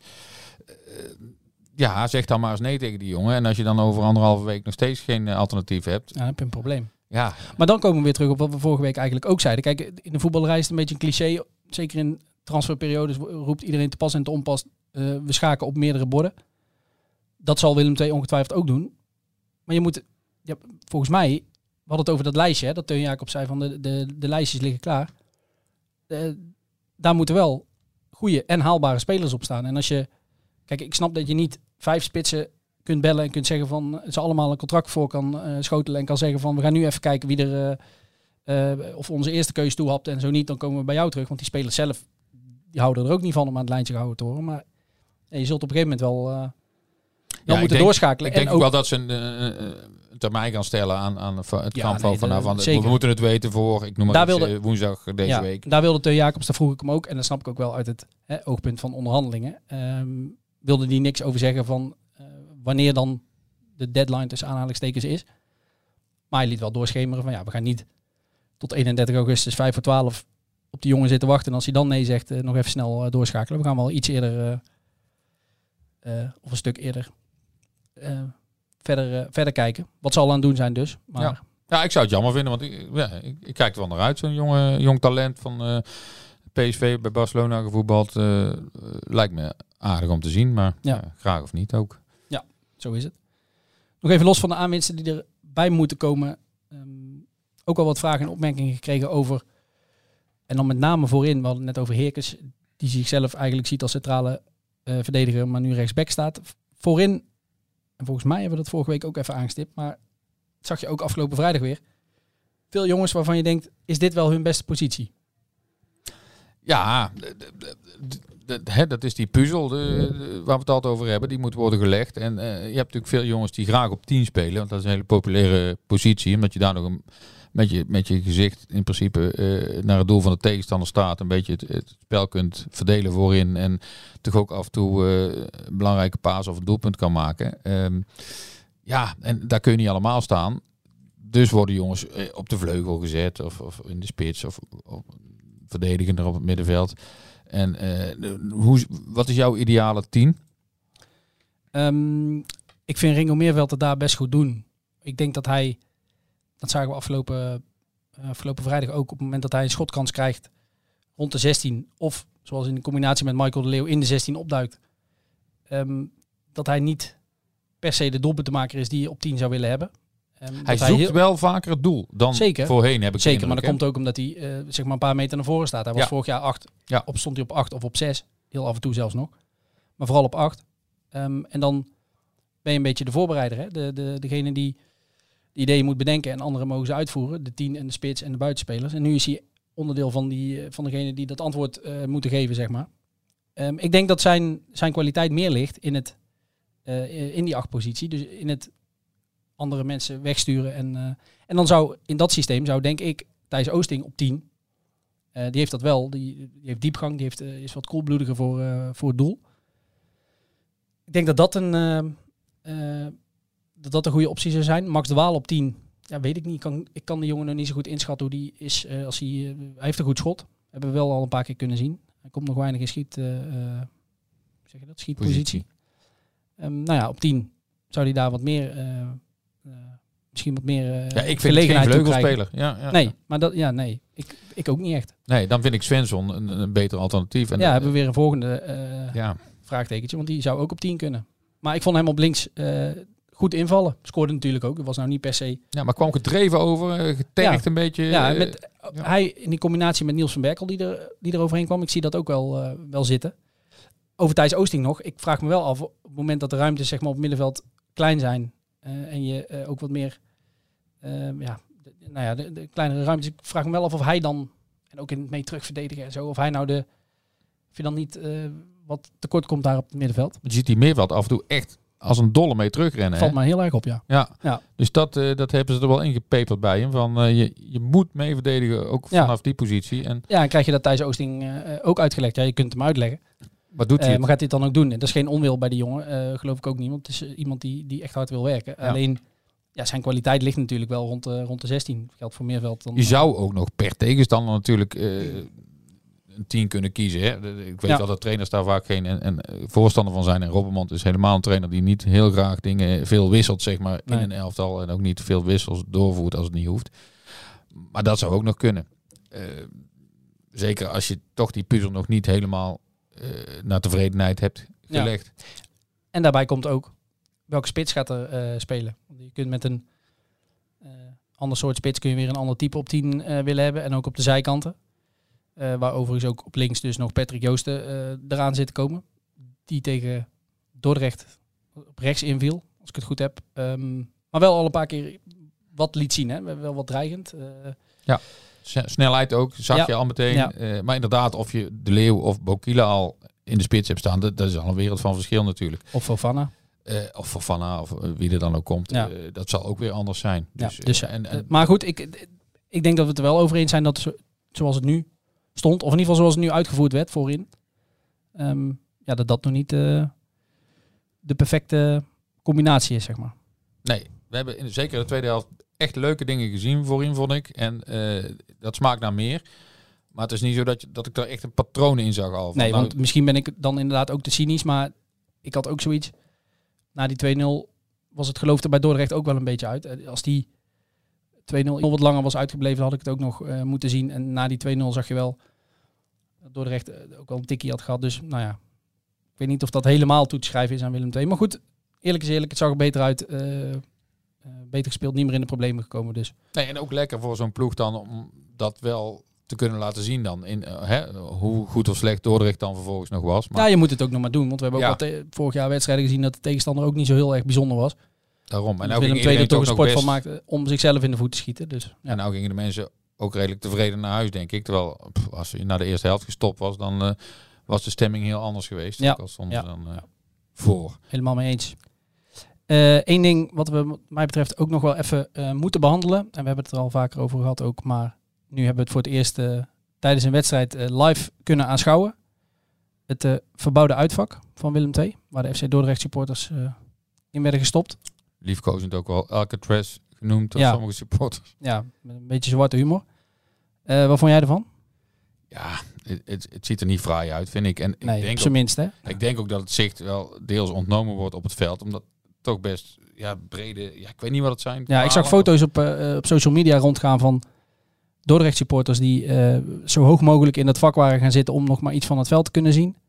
zeg dan maar eens nee tegen die jongen. En als je dan over 1,5 week nog steeds geen alternatief hebt, dan heb je een probleem. Ja. Maar dan komen we weer terug op wat we vorige week eigenlijk ook zeiden. Kijk, in de voetballerij is het een beetje een cliché. Zeker in transferperiodes roept iedereen te pas en te onpas. We schaken op meerdere borden. Dat zal Willem II ongetwijfeld ook doen. Maar je moet, volgens mij, we hadden het over dat lijstje, hè, dat Teun Jacobs zei van de lijstjes liggen klaar. Daar moeten wel goede en haalbare spelers op staan. En als je, kijk, ik snap dat je niet 5 spitsen kunt bellen en kunt zeggen van ze allemaal een contract voor kan schotelen en kan zeggen van we gaan nu even kijken wie er of onze eerste keuze toehapt en zo niet, dan komen we bij jou terug. Want die spelers zelf, die houden er ook niet van om aan het lijntje gehouden te worden. Maar je zult op een gegeven moment wel moeten doorschakelen. Ik denk ook wel dat ze een termijn gaan stellen aan het kamp van we moeten het weten voor, ik noem maar iets, woensdag deze week. Daar wilde Teun Jacobs, daar vroeg ik hem ook. En dat snap ik ook wel uit het oogpunt van onderhandelingen. Wilde die niks over zeggen van wanneer dan de deadline tussen aanhalingstekens is. Maar hij liet wel doorschemeren van we gaan niet tot 31 augustus 5 voor 12 op die jongen zitten wachten. En als hij dan nee zegt, nog even snel doorschakelen. We gaan wel iets eerder of een stuk eerder verder kijken. Wat zal aan het doen zijn dus. Maar ja, ik zou het jammer vinden, want ik kijk er wel naar uit. Zo'n jong talent van PSV bij Barcelona gevoetbald. Lijkt me aardig om te zien, maar graag of niet ook. Ja, zo is het. Nog even los van de aanwinsten die erbij moeten komen. Ook al wat vragen en opmerkingen gekregen over, en dan met name voorin, we hadden het net over Heerkens, die zichzelf eigenlijk ziet als centrale verdediger, maar nu rechtsback staat. Voorin, en volgens mij hebben we dat vorige week ook even aangestipt, maar dat zag je ook afgelopen vrijdag weer. Veel jongens waarvan je denkt, is dit wel hun beste positie? Ja, dat is die puzzel waar we het altijd over hebben. Die moet worden gelegd. En je hebt natuurlijk veel jongens die graag op 10 spelen. Want dat is een hele populaire positie. Omdat je daar nog met je gezicht in principe naar het doel van de tegenstander staat. Een beetje het spel kunt verdelen voorin. En toch ook af en toe een belangrijke paas of een doelpunt kan maken. En daar kun je niet allemaal staan. Dus worden jongens op de vleugel gezet. Of in de spits. Of verdedigender op het middenveld. En wat is jouw ideale 10? Ik vind Ringo Meerveld het daar best goed doen. Ik denk dat hij, dat zagen we afgelopen vrijdag ook, op het moment dat hij een schotkans krijgt rond de 16, of zoals in de combinatie met Michael de Leeuw in de 16 opduikt, dat hij niet per se de doelpuntenmaker is die je op 10 zou willen hebben. Hij zoekt wel vaker het doel dan voorheen, heb ik zeker, maar dat komt ook omdat hij zeg maar een paar meter naar voren staat. Hij was vorig jaar 8. Ja. Stond hij op 8 of op 6. Heel af en toe zelfs nog. Maar vooral op 8. En dan ben je een beetje de voorbereider. Hè? Degene die de ideeën moet bedenken en anderen mogen ze uitvoeren. De 10 en de spits en de buitenspelers. En nu is hij onderdeel van degene die dat antwoord moeten geven, zeg maar. Ik denk dat zijn kwaliteit meer ligt in die 8-positie. Dus in het andere mensen wegsturen. En dan zou in dat systeem, denk ik, Thijs Oosting op 10. Die heeft dat wel. Die heeft diepgang. Die is wat koelbloediger voor het doel. Ik denk dat dat een goede optie zou zijn. Max de Waal op 10. Ja, weet ik niet. Ik kan de jongen nog niet zo goed inschatten hoe die is. Hij heeft een goed schot. Hebben we wel al een paar keer kunnen zien. Hij komt nog weinig in schietpositie. Op 10 zou hij daar wat meer... misschien wat meer ik vind het geen vleugelspeler. Nee, maar nee. Ik ook niet echt. Nee, dan vind ik Svensson een beter alternatief. En hebben we weer een volgende vraagtekentje. Want die zou ook op 10 kunnen. Maar ik vond hem op links goed invallen. Scoorde natuurlijk ook. Dat was nou niet per se... Ja, maar kwam gedreven over. Getergd een beetje. Ja, hij in die combinatie met Niels van Berkel die er overheen kwam. Ik zie dat ook wel zitten. Over Thijs Oosting nog. Ik vraag me wel af, op het moment dat de ruimtes zeg maar, op het middenveld klein zijn... en je ook wat meer... de kleinere ruimtes. Ik vraag me wel af of hij dan... en ook in het mee terugverdedigen en zo... of hij nou of je dan niet wat tekort komt daar op het middenveld. Je ziet die middenveld af en toe echt als een dolle mee terugrennen. Valt me heel erg op, ja. Ja. Dus dat hebben ze er wel ingepeperd bij hem. Van, je moet mee verdedigen, ook vanaf die positie. En krijg je dat Thijs Oosting ook uitgelegd. Ja, je kunt hem uitleggen. Wat doet hij? Maar gaat hij het dan ook doen? En dat is geen onwil bij die jongen, geloof ik ook niet. Want het is iemand die echt hard wil werken. Ja. Alleen, zijn kwaliteit ligt natuurlijk wel rond de 16. Geldt voor Meerveld. Dan, je zou ook nog per tegenstander natuurlijk een 10 kunnen kiezen. Hè? Ik weet wel dat trainers daar vaak geen en voorstander van zijn. En Robbermond is helemaal een trainer die niet heel graag dingen veel wisselt, zeg maar, in een elftal. En ook niet veel wissels doorvoert als het niet hoeft. Maar dat zou ook nog kunnen. Zeker als je toch die puzzel nog niet helemaal naar tevredenheid hebt gelegd. Ja. En daarbij komt ook welke spits gaat er spelen. Je kunt met een ander soort spits kun je weer een ander type op 10 willen hebben. En ook op de zijkanten. Waar overigens ook op links dus nog Patrick Joosten eraan zit te komen. Die tegen Dordrecht op rechts inviel, als ik het goed heb. Maar wel al een paar keer wat liet zien. Hè? Wel wat dreigend. Snelheid ook, zag je al meteen. Ja. Maar inderdaad, of je De Leeuw of Bokila al in de spits hebt staan, dat is al een wereld van verschil natuurlijk. Of Fofana. Of wie er dan ook komt. Ja. Dat zal ook weer anders zijn. Maar goed, ik denk dat we het er wel over eens zijn dat zoals het nu stond, of in ieder geval zoals het nu uitgevoerd werd voorin, dat nog niet de perfecte combinatie is, zeg maar. Nee, we hebben zeker in de tweede helft echt leuke dingen gezien voorin, vond ik. En dat smaakt naar meer. Maar het is niet zo dat ik daar echt een patroon in zag al. Nee, want misschien ben ik dan inderdaad ook te cynisch, maar ik had ook zoiets. Na die 2-0 was het geloof er bij Dordrecht ook wel een beetje uit. Als die 2-0 wat langer was uitgebleven, had ik het ook nog moeten zien. En na die 2-0 zag je wel dat Dordrecht ook wel een tikkie had gehad. Dus nou ja, ik weet niet of dat helemaal toe te schrijven is aan Willem II. Maar goed, eerlijk is eerlijk, het zag er beter uit. Beter gespeeld, niet meer in de problemen gekomen. Dus. Nee, en ook lekker voor zo'n ploeg dan om dat wel te kunnen laten zien dan. Hoe goed of slecht Dordrecht dan vervolgens nog was. Maar... Ja, je moet het ook nog maar doen. Want we hebben ook vorig jaar wedstrijden gezien dat de tegenstander ook niet zo heel erg bijzonder was. Daarom. En nou Willem II er toch een sport van maakte om zichzelf in de voet te schieten. Dus, ja. En nou gingen de mensen ook redelijk tevreden naar huis, denk ik. Terwijl als je na de eerste helft gestopt was, dan was de stemming heel anders geweest. Ja. Als stonden ze dan voor. Helemaal mee eens. Eén ding wat we wat mij betreft ook nog wel even moeten behandelen. En we hebben het er al vaker over gehad ook. Maar nu hebben we het voor het eerst tijdens een wedstrijd live kunnen aanschouwen. Het verbouwde uitvak van Willem II. Waar de FC Dordrecht supporters in werden gestopt. Liefkozend ook wel Alcatraz genoemd door sommige supporters. Ja, met een beetje zwarte humor. Wat vond jij ervan? Ja, het ziet er niet fraai uit, vind ik. En nee, ik denk op zijn minst, hè? Ik denk ook dat het zicht wel deels ontnomen wordt op het veld. Omdat toch best brede... Ja, ik weet niet wat het zijn. Ja, ik zag foto's op social media rondgaan van Dordrecht supporters die zo hoog mogelijk in dat vak waren gaan zitten om nog maar iets van het veld te kunnen zien.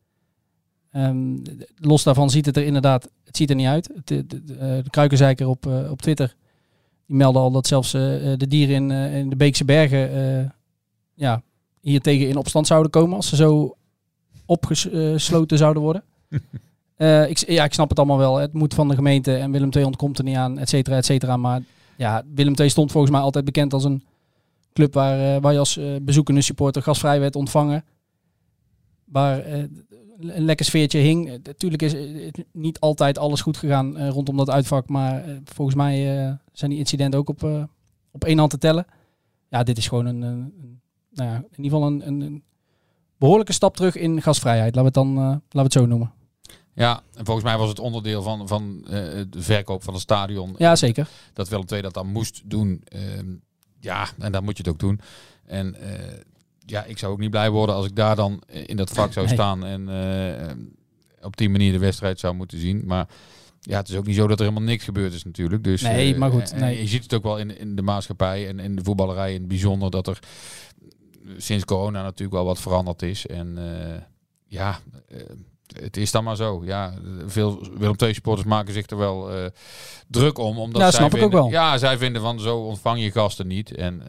Los daarvan ziet het er inderdaad, het ziet er niet uit. De Kruikenzeiker op Twitter, die melden al dat zelfs de dieren in de Beekse Bergen hier tegen in opstand zouden komen als ze zo opgesloten zouden worden. Ik snap het allemaal wel. Het moet van de gemeente en Willem II ontkomt er niet aan, et cetera, et cetera. Maar ja, Willem II stond volgens mij altijd bekend als een club waar je als bezoekende supporter gastvrij werd ontvangen. Waar een lekker sfeertje hing. Natuurlijk is niet altijd alles goed gegaan rondom dat uitvak. Maar volgens mij zijn die incidenten ook op één hand te tellen. ja, dit is gewoon in ieder geval een behoorlijke stap terug in gastvrijheid. Laten we het zo noemen. Ja, en volgens mij was het onderdeel van de verkoop van het stadion. Ja, zeker. Dat Willem II dat dan moest doen. En dan moet je het ook doen. En ik zou ook niet blij worden als ik daar dan in dat vak zou staan en op die manier de wedstrijd zou moeten zien. Maar ja, het is ook niet zo dat er helemaal niks gebeurd is natuurlijk. Dus, nee, maar goed. Je ziet het ook wel in de maatschappij en in de voetballerij in het bijzonder dat er sinds corona natuurlijk wel wat veranderd is. En het is dan maar zo. Ja, veel Willem II supporters maken zich er wel druk om. Omdat ja, snap ik ook wel. Ja, zij vinden van zo ontvang je gasten niet. En,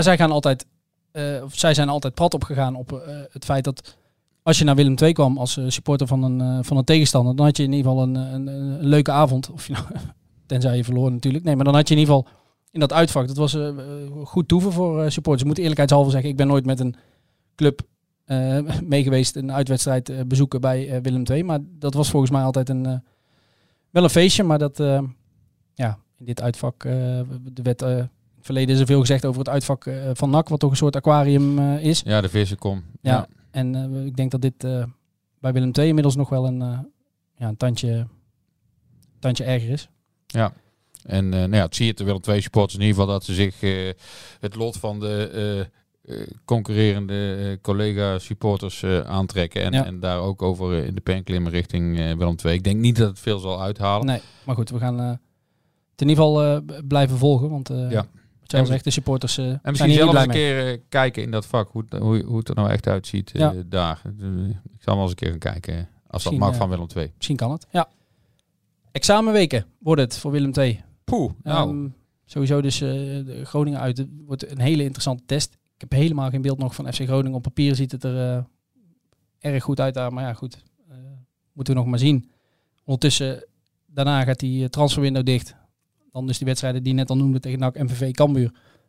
zij zijn altijd prat opgegaan op het feit dat als je naar Willem II kwam als supporter van een tegenstander, dan had je in ieder geval een leuke avond. Of je nou, tenzij je verloor natuurlijk. Nee, maar dan had je in ieder geval in dat uitvak. Dat was goed toeven voor supporters. Ik moet eerlijkheidshalve zeggen, ik ben nooit met een club mee geweest een uitwedstrijd bezoeken bij Willem II. Maar dat was volgens mij altijd wel een feestje. Maar dat, in dit uitvak, de wet... in het verleden is er veel gezegd over het uitvak van NAC, wat toch een soort aquarium is. Ja, de vissenkom. Ja. En ik denk dat dit bij Willem II inmiddels nog wel een tandje erger is. Ja. En het zie je de Willem II supporters in ieder geval dat ze zich het lot van de concurrerende collega-supporters aantrekken. En daar ook over in de pen klimmen richting Willem II. Ik denk niet dat het veel zal uithalen. Nee, maar goed, we gaan het in ieder geval blijven volgen. Want wat jij al zegt, de supporters en misschien zelf eens een keer kijken in dat vak, hoe het er nou echt uitziet daar. Ik zal wel eens een keer gaan kijken als dat mag van Willem II. Misschien kan het, ja. Examenweken wordt het voor Willem II. Sowieso dus Groningen uit. Het wordt een hele interessante test. Ik heb helemaal geen beeld nog van FC Groningen. Op papier ziet het er erg goed uit daar. Maar ja, goed. Moeten we nog maar zien. Ondertussen, daarna gaat die transferwindow dicht. Dan dus die wedstrijden die je net al noemde tegen NAC, MVV, Cambuur.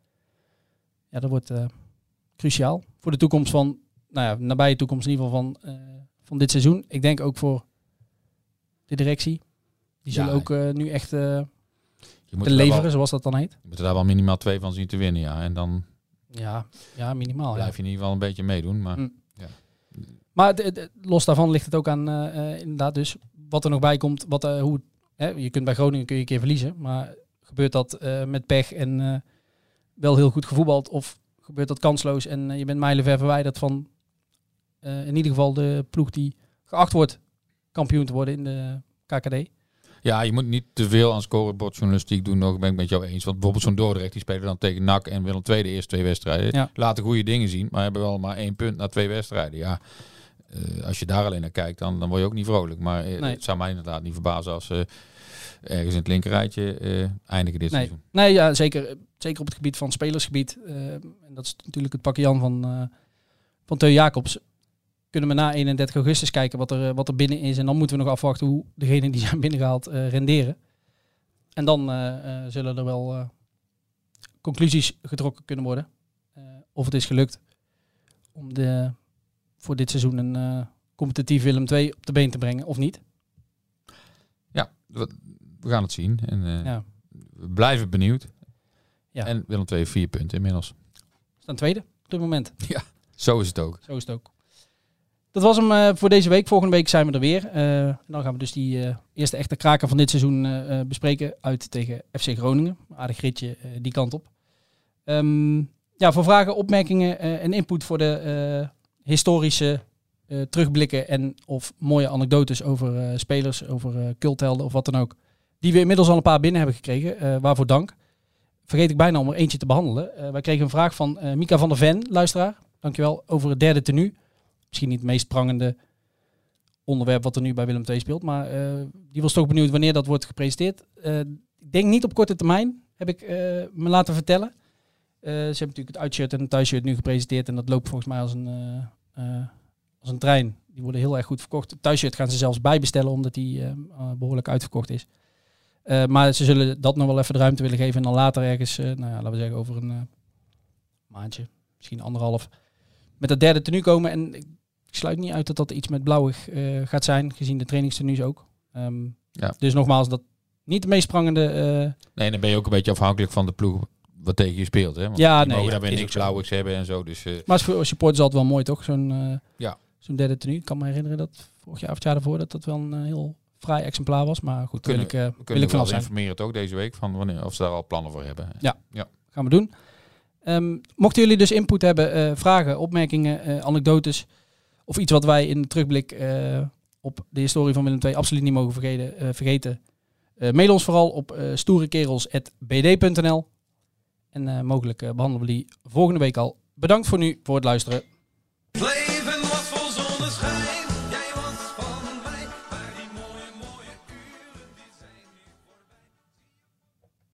Ja, dat wordt cruciaal. Voor de toekomst van, nabije toekomst in ieder geval van dit seizoen. Ik denk ook voor de directie. Die zullen ook nu echt te leveren, zoals dat dan heet. Je moet er daar wel minimaal 2 van zien te winnen, ja. En dan ja, minimaal. Blijf je in ieder geval een beetje meedoen. Maar, maar los daarvan ligt het ook aan inderdaad dus wat er nog bij komt. Je kunt bij Groningen een keer verliezen. Maar gebeurt dat met pech en wel heel goed gevoetbald? Of gebeurt dat kansloos en je bent mijlenver verwijderd van in ieder geval de ploeg die geacht wordt kampioen te worden in de KKD? Ja, je moet niet te veel aan scorebordjournalistiek doen. Nog ben ik met jou eens. Want bijvoorbeeld zo'n Dordrecht, die spelen dan tegen NAC en Willem II de eerste 2 wedstrijden. Ja. Laten goede dingen zien, maar hebben wel maar 1 punt na 2 wedstrijden. Ja, als je daar alleen naar kijkt, dan word je ook niet vrolijk. Maar het zou mij inderdaad niet verbazen als ergens in het linkerrijtje eindigen dit seizoen. Nee, ja, zeker op het gebied van spelersgebied. En dat is natuurlijk het pakje Jan van Theo Jacobs. Kunnen we na 31 augustus kijken wat er binnen is. En dan moeten we nog afwachten hoe degenen die zijn binnengehaald renderen. En dan zullen er wel conclusies getrokken kunnen worden. Of het is gelukt om voor dit seizoen een competitief Willem II op de been te brengen of niet. Ja, we gaan het zien. En, we blijven benieuwd. Ja. En Willem II 4 punten inmiddels. Staan tweede op dit moment. Ja, zo is het ook. Dat was hem voor deze week. Volgende week zijn we er weer. Dan gaan we dus die eerste echte kraker van dit seizoen bespreken. Uit tegen FC Groningen. Aardig ritje die kant op. Voor vragen, opmerkingen en input voor de historische terugblikken en of mooie anekdotes over spelers, over culthelden of wat dan ook. Die we inmiddels al een paar binnen hebben gekregen. Waarvoor dank. Vergeet ik bijna om er eentje te behandelen. Wij kregen een vraag van Mika van der Ven, luisteraar. Dankjewel. Over het derde tenue. Misschien niet het meest prangende onderwerp wat er nu bij Willem II speelt. Maar die was toch benieuwd wanneer dat wordt gepresenteerd. Ik denk niet op korte termijn, heb ik me laten vertellen. Ze hebben natuurlijk het uitshirt en het thuisshirt nu gepresenteerd. En dat loopt volgens mij als een trein. Die worden heel erg goed verkocht. Het thuisshirt gaan ze zelfs bijbestellen omdat die behoorlijk uitverkocht is. Maar ze zullen dat nog wel even de ruimte willen geven. En dan later ergens, laten we zeggen over een maandje, misschien 1,5... met dat derde tenue komen. En ik sluit niet uit dat dat iets met blauwig gaat zijn, gezien de trainingstenues ook. Dus nogmaals, dat niet de meest prangende... Nee, dan ben je ook een beetje afhankelijk van de ploeg wat tegen je speelt. Hè? Want Ja, die nee, mogen ja, daarbij is niks ook zo. blauwigs hebben en zo. Dus, Maar voor supporters altijd wel mooi, toch? Zo'n derde tenue. Ik kan me herinneren dat vorig jaar of het jaar daarvoor dat wel een heel fraai exemplaar was. Maar goed, wil ik wel vanaf zijn. informeren toch deze week van wanneer, of ze daar al plannen voor hebben. Ja. Gaan we doen. Mochten jullie dus input hebben, vragen, opmerkingen, anekdotes of iets wat wij in de terugblik op de historie van Willem II absoluut niet mogen vergeten. Mail ons vooral op stoerekerels@bd.nl en mogelijk behandelen we die volgende week al. Bedankt voor nu voor het luisteren.